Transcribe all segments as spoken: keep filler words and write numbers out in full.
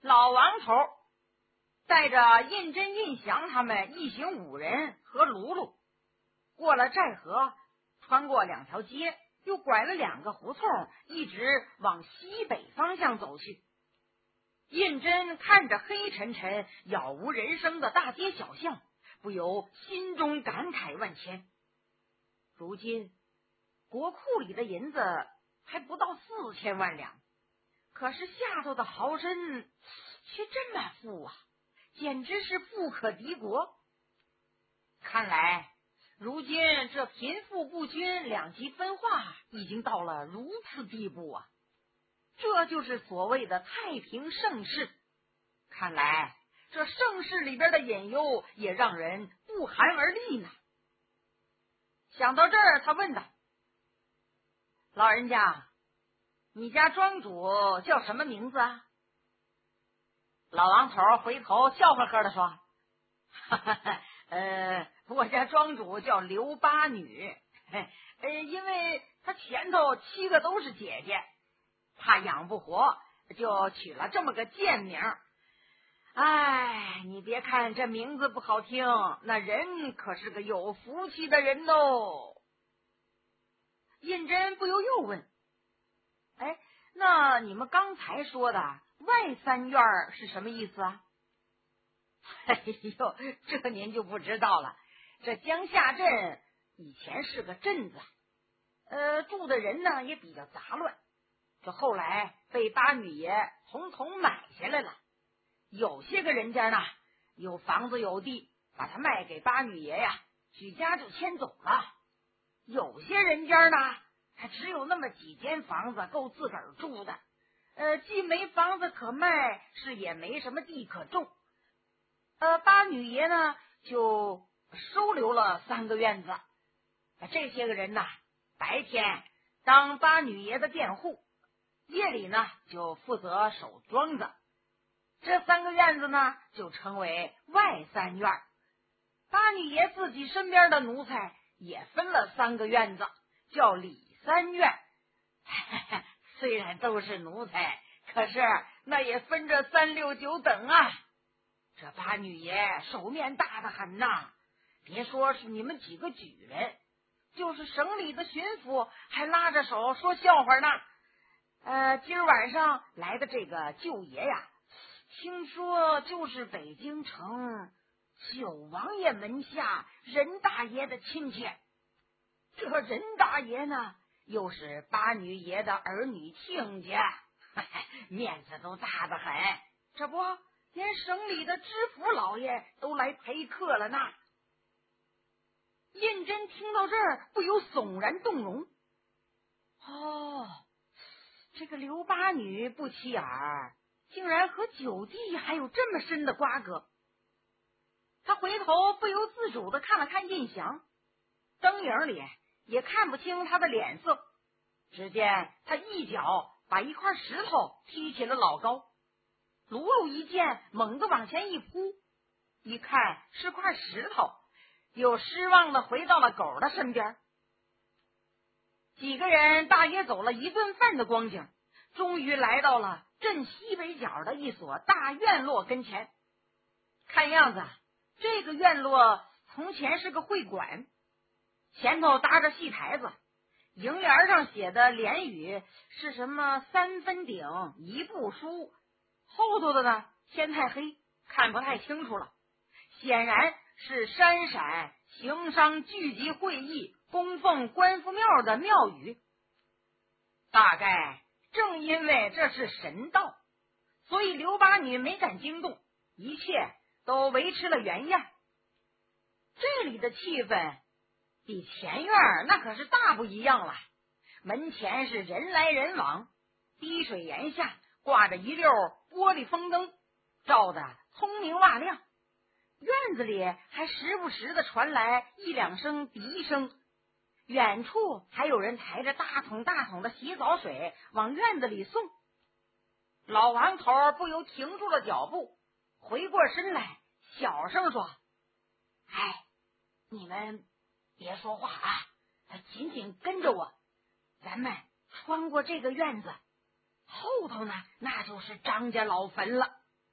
老王头带着胤禛、胤祥他们一行五人和卢卢过了寨河，穿过两条街，又拐了两个胡同，一直往西北方向走去。胤禛看着黑沉沉、杳无人声的大街小巷，不由心中感慨万千。如今国库里的银子还不到四千万两，可是下头的豪绅却这么富啊，简直是富可敌国。看来如今这贫富不均、两极分化已经到了如此地步啊！这就是所谓的太平盛世。看来这盛世里边的隐忧也让人不寒而栗呢。想到这儿，他问道：“老人家，你家庄主叫什么名字啊？”老王头回头笑呵呵的说：“哈哈哈，呃，我家庄主叫刘八女，呃，因为他前头七个都是姐姐，怕养不活，就取了这么个贱名。哎，你别看这名字不好听，那人可是个有福气的人哦。”胤禛不由又问：“哎，那你们刚才说的外三院是什么意思啊？”“哎呦，这您就不知道了。这江夏镇以前是个镇子，呃，住的人呢也比较杂乱，这后来被八女爷统统买下来了。有些个人家呢有房子有地，把它卖给八女爷呀，举家就迁走了。有些人家呢还只有那么几间房子够自个儿住的，呃，既没房子可卖，是也没什么地可种。呃，八女爷呢就收留了三个院子。这些个人呢，白天当八女爷的佃户，夜里呢就负责守庄子。这三个院子呢就称为外三院。八女爷自己身边的奴才也分了三个院子，叫里三院。虽然都是奴才，可是那也分着三六九等啊。这八女爷手面大得很呐，别说是你们几个举人，就是省里的巡抚还拉着手说笑话呢。呃，今儿晚上来的这个舅爷呀，听说就是北京城九王爷门下任大爷的亲戚。这任大爷呢又是八女爷的儿女亲家，面子都大得很。这不连省里的知府老爷都来陪客了呢。胤禛听到这儿不由悚然动容。哦，这个刘八女不起眼儿，竟然和九弟还有这么深的瓜葛。他回头不由自主地看了看胤祥，灯影里也看不清他的脸色。只见他一脚把一块石头踢起了老高，卢卢一见，猛地往前一扑，一看是块石头，又失望地回到了狗的身边。几个人大约走了一顿饭的光景，终于来到了镇西北角的一所大院落跟前。看样子这个院落从前是个会馆，前头搭着戏台子，楹联上写的联语是什么三分顶一部书，后头的呢天太黑，看不太清楚了，显然是山陕行商聚集会议供奉官府庙的庙宇。大概正因为这是神道，所以刘八女没敢惊动，一切都维持了原样。这里的气氛比前院那可是大不一样了。门前是人来人往，滴水檐下挂着一溜玻璃风灯，照得通明瓦亮。院子里还时不时的传来一两声笛声，远处还有人抬着大桶大桶的洗澡水往院子里送。老王头不由停住了脚步，回过身来小声说：“哎，你们别说话啊，紧紧跟着我，咱们穿过这个院子，后头呢那就是张家老坟了。”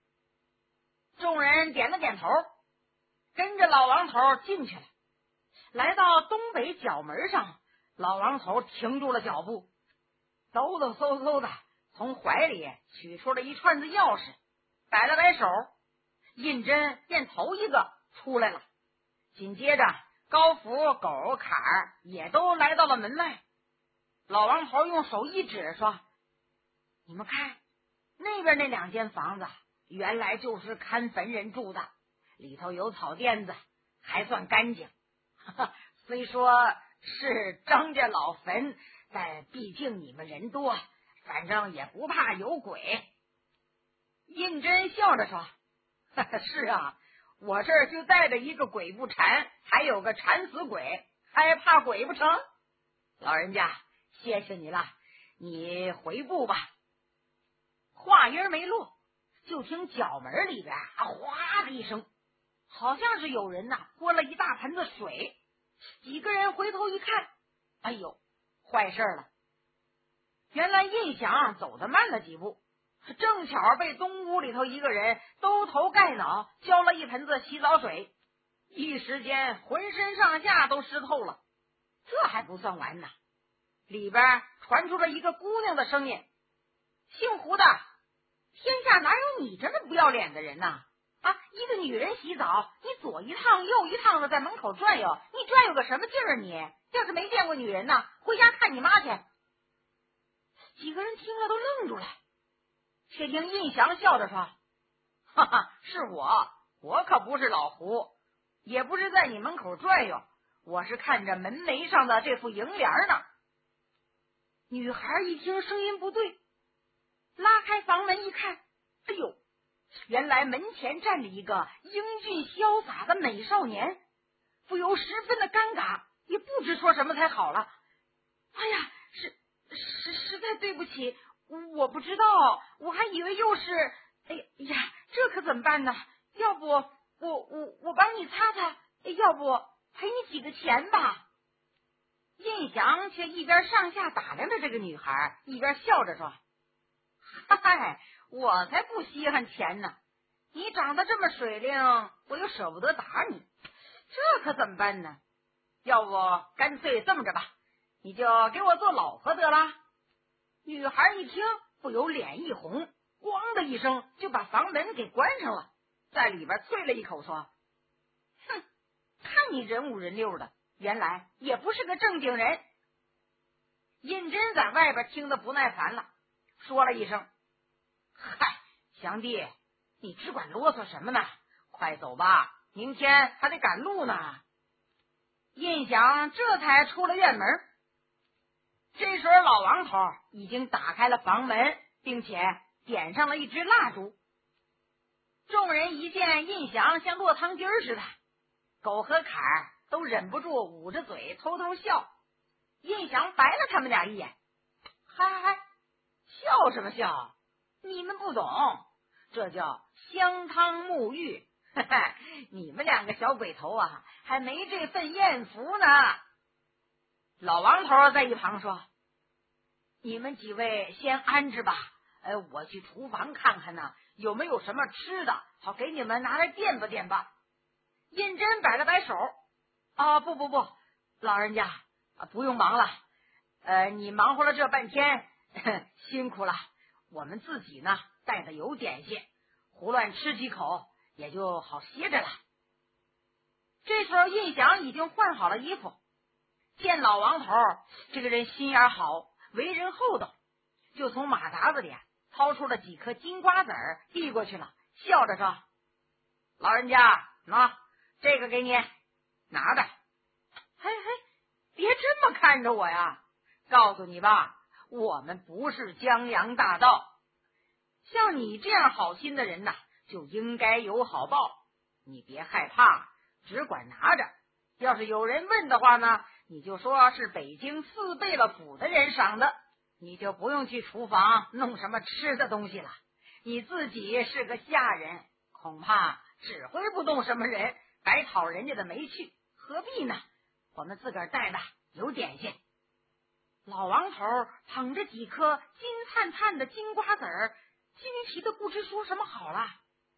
众人点了点头，跟着老王头进去了。来到东北角门上，老王头停住了脚步，抖抖嗖嗖的从怀里取出了一串子钥匙，摆了摆手，胤禛便头一个出来了。紧接着高福、狗、坎儿也都来到了门外。老王头用手一指说：“你们看，那边那两间房子原来就是看坟人住的，里头有草垫子，还算干净。虽说是张家老坟，但毕竟你们人多，反正也不怕有鬼。”胤禛笑着说：“是啊，我这儿就带着一个鬼不缠，还有个缠死鬼，还怕鬼不成？老人家，谢谢你了，你回步吧。”话音没落，就听角门里边啊哗的一声，好像是有人呐泼了一大盆子水。几个人回头一看，哎呦，坏事了！原来胤祥走得慢了几步，正巧被东屋里头一个人兜头盖脑浇了一盆子洗澡水，一时间浑身上下都湿透了。这还不算完呢，里边传出了一个姑娘的声音：“姓胡的，天下哪有你这么不要脸的人呐？啊，一个女人洗澡，你左一趟右一趟的在门口转悠，你转悠个什么劲儿？你要是没见过女人呢，回家看你妈去。”几个人听了都愣住了。却听胤祥笑着说：“哈哈，是我，我可不是老胡，也不是在你门口转悠，我是看着门楣上的这副楹联呢。”女孩一听声音不对，拉开房门一看，哎呦，原来门前站着一个英俊潇洒的美少年，不由十分的尴尬，也不知说什么才好了。“哎呀，是实实在对不起，我不知道，我还以为又是……哎呀，这可怎么办呢？要不我我我帮你擦擦，要不赔你几个钱吧。”胤祥却一边上下打量着这个女孩，一边笑着说：“嗨，我才不稀罕钱呢！你长得这么水灵，我又舍不得打你，这可怎么办呢？要不干脆这么着吧，你就给我做老婆得了。”女孩一听，不由脸一红，咣的一声就把房门给关上了，在里边啐了一口说：“哼，看你人五人六的，原来也不是个正经人。”胤禛在外边听得不耐烦了，说了一声：“嗨，祥弟，你只管啰嗦什么呢？快走吧，明天还得赶路呢。”胤祥这才出了院门。这时候老王头已经打开了房门，并且点上了一支蜡烛。众人一见胤祥像落汤鸡似的，狗和坎儿都忍不住捂着嘴偷偷笑。胤祥白了他们俩一眼：“嗨嗨嗨，笑什么笑？你们不懂，这叫香汤沐浴。哈哈，你们两个小鬼头啊，还没这份艳福呢。”老王头在一旁说：“你们几位先安置吧，呃，我去厨房看看呢，有没有什么吃的，好给你们拿来垫吧垫吧。”胤禛摆了摆手：“啊，不不不，老人家啊，不用忙了，呃，你忙活了这半天，呵呵辛苦了。我们自己呢带的有点心，胡乱吃几口也就好歇着了。”这时候胤祥已经换好了衣服，见老王头这个人心眼好，为人厚道，就从马扎子里掏出了几颗金瓜子儿递过去了，笑着说：“老人家，那这个给你，拿着。”“嘿嘿，别这么看着我呀！告诉你吧，我们不是江洋大盗，像你这样好心的人呐，就应该有好报。你别害怕，只管拿着。要是有人问的话呢，你就说是北京四贝勒府的人赏的，你就不用去厨房弄什么吃的东西了。你自己是个下人，恐怕指挥不动什么人，白讨人家的没趣，何必呢？我们自个儿带的有点心。”老王头捧着几颗金灿灿的金瓜子儿，惊奇的不知说什么好了。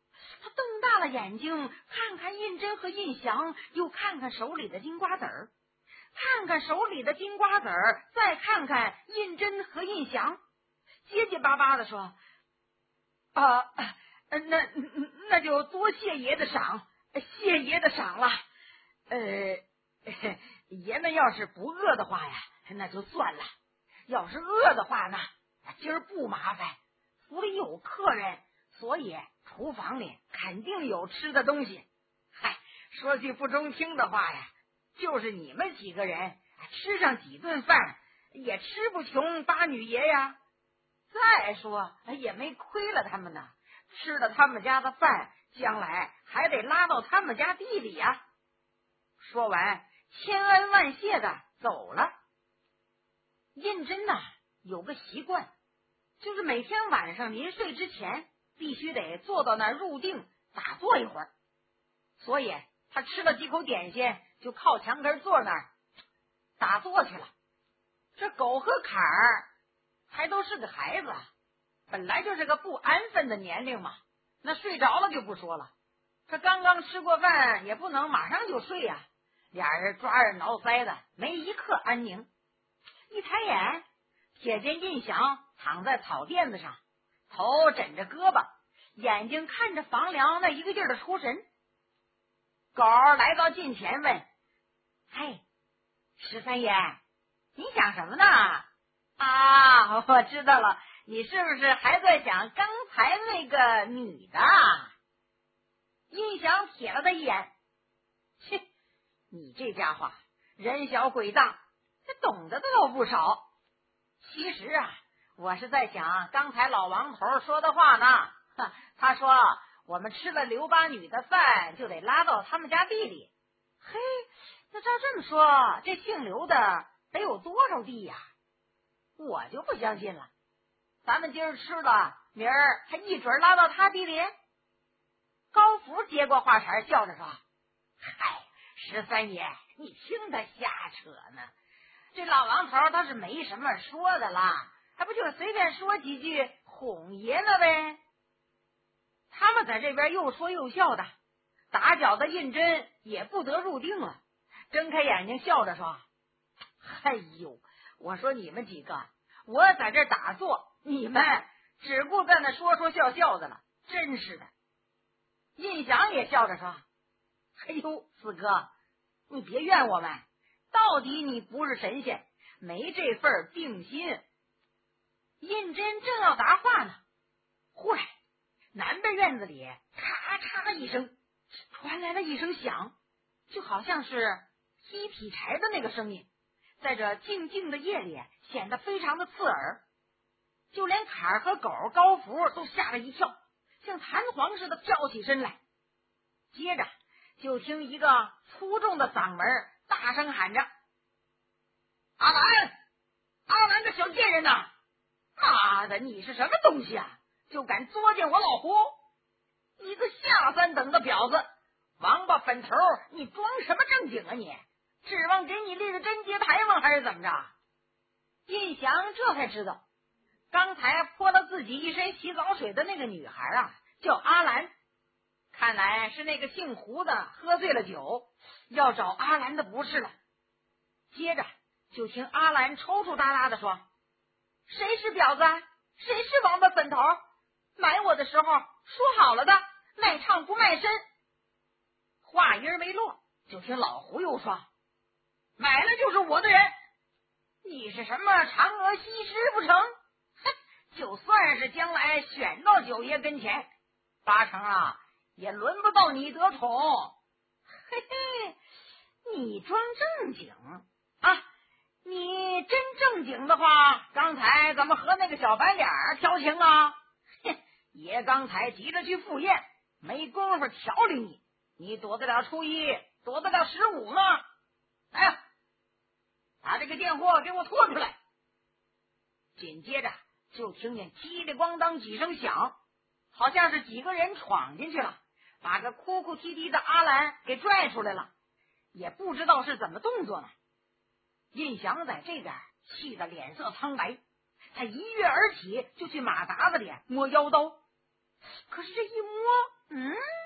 他瞪大了眼睛，看看胤禛和胤祥，又看看手里的金瓜子儿，看看手里的金瓜子儿，再看看胤禛和胤祥，结结巴巴的说：“啊，那那就多谢爷的赏，谢爷的赏了。呃，爷们要是不饿的话呀，那就算了；要是饿的话呢，今儿不麻烦，府里有客人，所以厨房里肯定有吃的东西。嗨，说句不中听的话呀，就是你们几个人吃上几顿饭，也吃不穷八女爷呀。再说也没亏了他们呢，吃了他们家的饭，将来还得拉到他们家地里呀。”说完，千恩万谢的走了。胤禛呐，有个习惯，就是每天晚上临睡之前，必须得坐到那儿入定打坐一会儿。所以他吃了几口点心，就靠墙根坐那儿打坐去了。这狗和坎儿还都是个孩子，本来就是个不安分的年龄嘛，那睡着了就不说了，这刚刚吃过饭也不能马上就睡呀、啊，俩人抓耳挠腮的，没一刻安宁。一抬眼，瞥见胤祥躺在草垫子上，头枕着胳膊，眼睛看着房梁，那一个劲儿的出神。狗来到近前问：“嘿，十三爷，你想什么呢？”“啊，我知道了，你是不是还在想刚才那个女的？”胤祥瞥了他一眼：“切，你这家伙人小鬼大，这懂得的倒不少。其实啊，我是在想刚才老王头说的话呢。他说我们吃了刘八女的饭，就得拉到他们家地里。嘿，那照这么说，这姓刘的得有多少地呀？我就不相信了。咱们今儿吃了，明儿还一准拉到他地里。”高福接过话茬，笑着说：“嗨，十三爷，你听他瞎扯呢。这老王头他是没什么说的啦，还不就是随便说几句哄爷呢呗。”他们在这边又说又笑的，打搅的胤禛也不得入定了，睁开眼睛笑着说：“哎呦，我说你们几个，我在这打坐，你们只顾在那说说笑笑的了，真是的。”胤祥也笑着说：“哎呦，四哥，你别怨我们，到底你不是神仙，没这份定心。”胤禛正要答话呢，忽然南边院子里咔嚓一声传来了一声响，就好像是劈劈柴的那个声音，在这静静的夜里显得非常的刺耳。就连坎儿和狗高福都吓了一跳，像弹簧似的跳起身来。接着就听一个粗重的嗓门大声喊着：“阿兰，阿兰个小贱人呐！妈的，你是什么东西啊？就敢作践我老胡！你个下三等的婊子，王八粉头，你装什么正经啊你？指望给你立个贞节牌坊还是怎么着？”胤祥这才知道，刚才泼了自己一身洗澡水的那个女孩啊，叫阿兰。看来是那个姓胡的喝醉了酒，要找阿兰的不是了。接着就听阿兰抽抽搭搭的说：“谁是婊子？谁是王八粉头？买我的时候说好了的，卖唱不卖身。”话音没落，就听老胡又说：“买了就是我的人，你是什么嫦娥西施不成？哼，就算是将来选到九爷跟前，八成啊也轮不到你得宠。嘿嘿，你装正经啊？你真正经的话，刚才怎么和那个小白脸调情啊？哼，爷刚才急着去赴宴，没工夫调理你，你躲得了初一，躲得了十五吗？来呀，把这个贱货给我拖出来！”紧接着就听见叽里咣当几声响，好像是几个人闯进去了，把个哭哭啼啼的阿兰给拽出来了，也不知道是怎么动作呢。胤祥在这边气得脸色苍白，他一跃而起就去马达子里摸腰刀，可是这一摸，嗯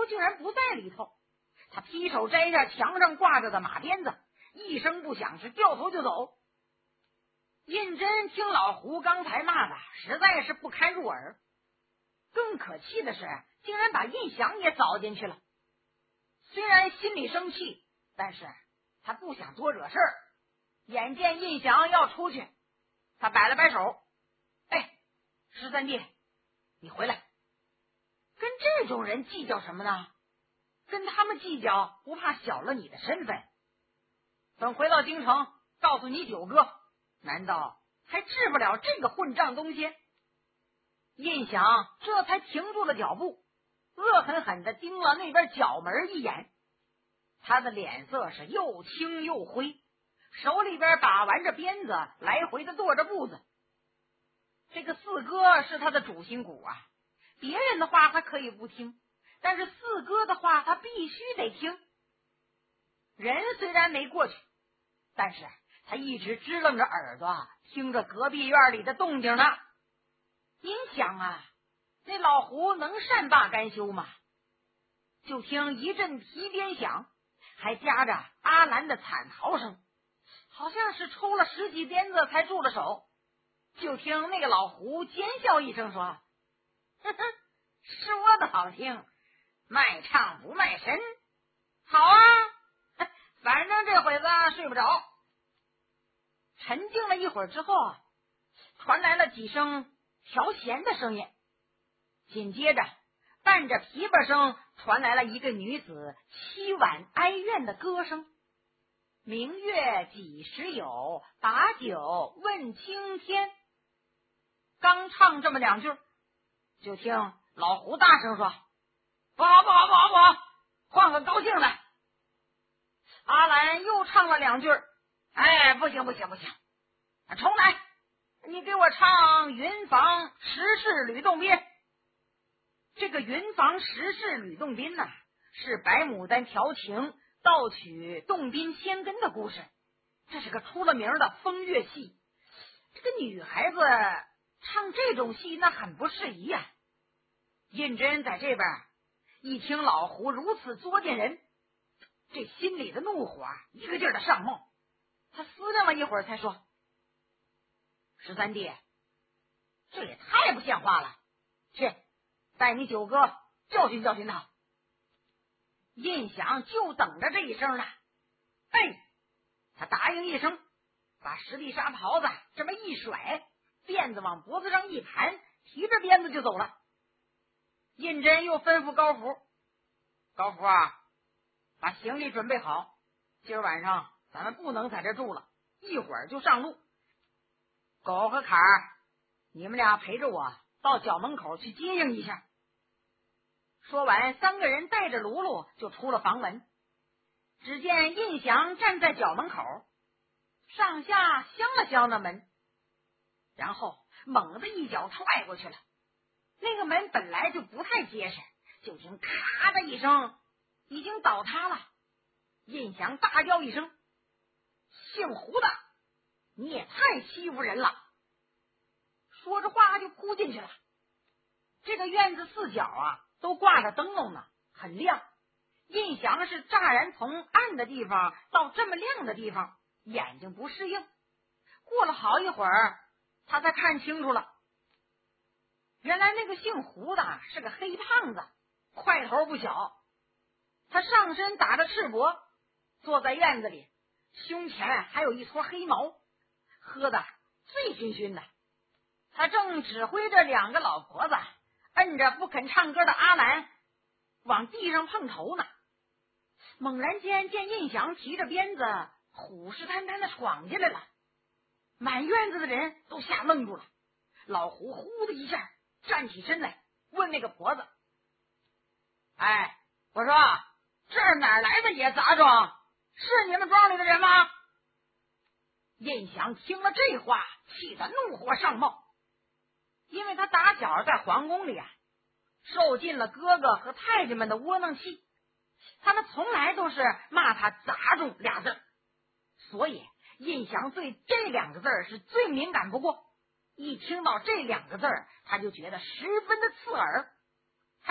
竟然不在里头。他劈手摘下墙上挂着的马鞭子，一声不响是掉头就走。胤禛听老胡刚才骂的实在是不堪入耳，更可气的是竟然把胤祥也找进去了。虽然心里生气，但是他不想多惹事儿。眼见胤祥要出去，他摆了摆手，哎，十三弟，你回来。跟这种人计较什么呢？跟他们计较不怕小了你的身份。等回到京城告诉你九哥，难道还治不了这个混账东西？胤祥这才停住了脚步，恶狠狠地盯了那边角门一眼。他的脸色是又青又灰，手里边把玩着鞭子，来回的跺着步子。这个四哥是他的主心骨啊，别人的话他可以不听，但是四哥的话他必须得听。人虽然没过去，但是他一直支棱着耳朵听着隔壁院里的动静呢。您想啊，那老胡能善罢甘休吗？就听一阵皮鞭响，还夹着阿兰的惨嚎声，好像是抽了十几鞭子才住了手。就听那个老胡尖笑一声说，呵呵，说的好听，卖唱不卖身。好啊，反正这会子睡不着。沉静了一会儿之后啊，传来了几声调弦的声音，紧接着伴着琵琶声传来了一个女子凄婉哀怨的歌声。明月几时有，把酒问青天。刚唱这么两句，就听老胡大声说，不好不好不好不好，换个高兴的。阿兰又唱了两句，哎，不行不行不行，重来，你给我唱云房十室吕洞宾。这个云房十室吕洞宾呢、啊，是白牡丹调情盗取洞宾仙根的故事，这是个出了名的风月戏。这个女孩子唱这种戏那很不适宜呀、啊。胤禛在这边一听老胡如此作践人，这心里的怒火一个劲儿的上冒。他思量了一会儿才说，十三弟，这也太不像话了，去带你九哥教训教训他。胤祥就等着这一声了，哎，他答应一声，把十地纱袍子这么一甩，辫子往脖子上一盘，提着鞭子就走了。胤禛又吩咐高福，高福啊，把行李准备好，今儿晚上咱们不能在这住了，一会儿就上路。狗和坎儿，你们俩陪着我到角门口去接应一下。说完，三个人带着卢卢就出了房门。只见胤祥站在角门口，上下相了相那门，然后猛地一脚踹过去了。那个门本来就不太结实，就听咔的一声，已经倒塌了。胤祥大叫一声，姓胡的，你也太欺负人了。说着话就扑进去了。这个院子四角啊都挂着灯笼呢，很亮。胤祥是乍然从暗的地方到这么亮的地方，眼睛不适应。过了好一会儿，他才看清楚了，原来那个姓胡的是个黑胖子，块头不小。他上身打着赤膊，坐在院子里，胸前还有一撮黑毛，喝的醉醺醺的。他正指挥着两个老婆子摁着不肯唱歌的阿兰往地上碰头呢。猛然间见胤祥提着鞭子虎视眈眈的闯进来了，满院子的人都吓愣住了。老胡呼的一下站起身来，问那个婆子，哎，我说这儿哪来的野杂种，是你们庄里的人吗？胤祥听了这话，气得怒火上冒，因为他打小在皇宫里啊受尽了哥哥和太监们的窝囊气，他们从来都是骂他杂种俩字，所以胤祥对这两个字是最敏感不过。一听到这两个字，他就觉得十分的刺耳。还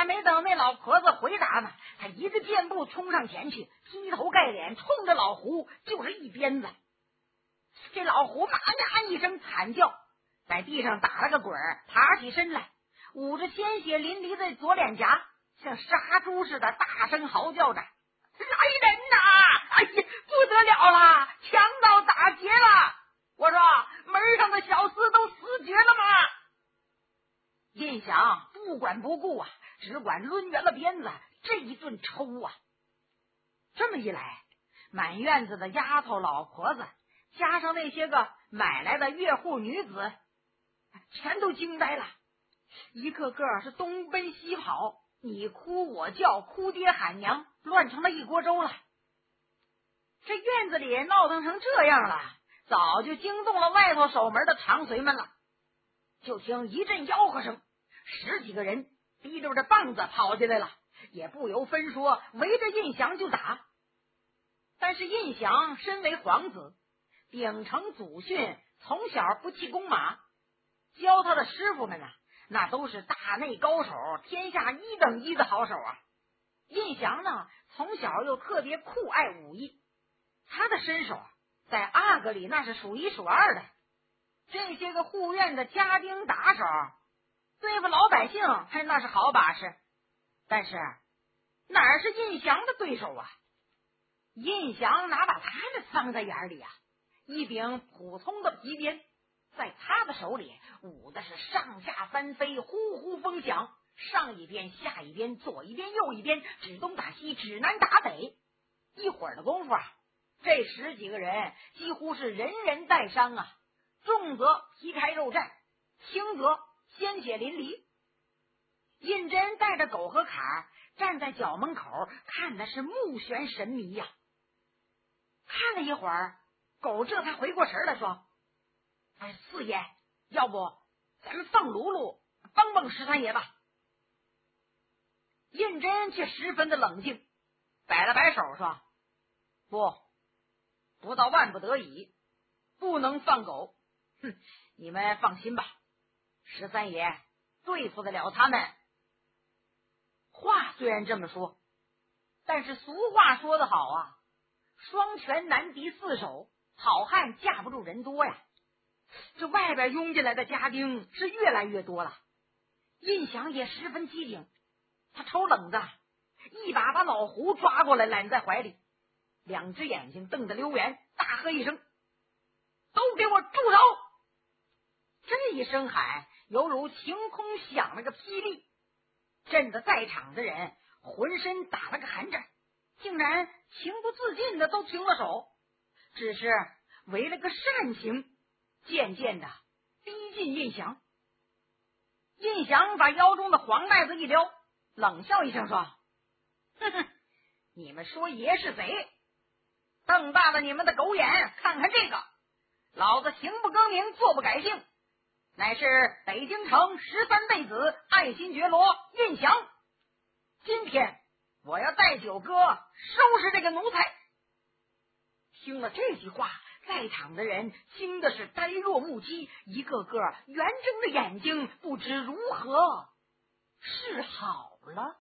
没等那老婆子回答呢，他一个箭步冲上前去，劈头盖脸冲着老胡就是一鞭子。这老胡妈呀一声惨叫，在地上打了个滚儿，爬起身来，捂着鲜血淋漓的左脸颊，像杀猪似的大声嚎叫着：“来人呐！哎呀，不得了了，强盗打劫了！我说门上的小厮都死绝了吗？”印祥不管不顾啊，只管抡圆了鞭子，这一顿抽啊！这么一来，满院子的丫头老婆子，加上那些个买来的越户女子，全都惊呆了，一个个是东奔西跑，你哭我叫，哭爹喊娘，乱成了一锅粥了。这院子里闹腾成这样了，早就惊动了外头守门的长随们了。就听一阵吆喝声，十几个人提溜着棒子跑进来了，也不由分说，围着印祥就打。但是印祥身为皇子，秉承祖训，从小不弃弓马，教他的师傅们啊，那都是大内高手，天下一等一的好手啊。印祥呢，从小又特别酷爱武艺，他的身手啊，在阿哥里那是数一数二的。这些个护院的家丁打手，对付老百姓还那是好把式，但是哪是印祥的对手啊？印祥哪把他们放在眼里啊？一柄普通的皮鞭，在他的手里舞的是上下翻飞，呼呼风响，上一边下一边，左一边右一边，指东打西，指南打北。一会儿的功夫啊，这十几个人几乎是人人带伤啊，重则皮开肉绽，轻则鲜血淋漓。胤禛带着狗和卡站在角门口，看的是目眩神迷呀、啊。看了一会儿，狗这才回过神来说：“哎，四爷，要不咱们放卢卢帮帮十三爷吧。”胤禛却十分的冷静，摆了摆手说：“不，不到万不得已，不能放狗。哼，你们放心吧，十三爷对付得了他们。”话虽然这么说，但是俗话说得好啊，双拳难敌四手，好汉架不住人多呀。这外边拥进来的家丁是越来越多了。印祥也十分机灵，他抽冷子，一把把老胡抓过来揽在怀里，两只眼睛瞪得溜圆，大喝一声：“都给我住手！”这一声喊犹如晴空响了个霹雳，震得在场的人浑身打了个寒战，竟然情不自禁的都停了手，只是为了个善行，渐渐的逼近印祥。印祥把腰中的黄袋子一撩，冷笑一声说：“哼哼，你们说爷是贼，瞪大了你们的狗眼，看看这个，老子行不更名，坐不改姓，乃是北京城十三弟子爱新觉罗印祥。今天我要带九哥收拾这个奴才。”听了这句话，在场的人惊的是呆若木鸡，一个个圆睁着眼睛，不知如何是好了。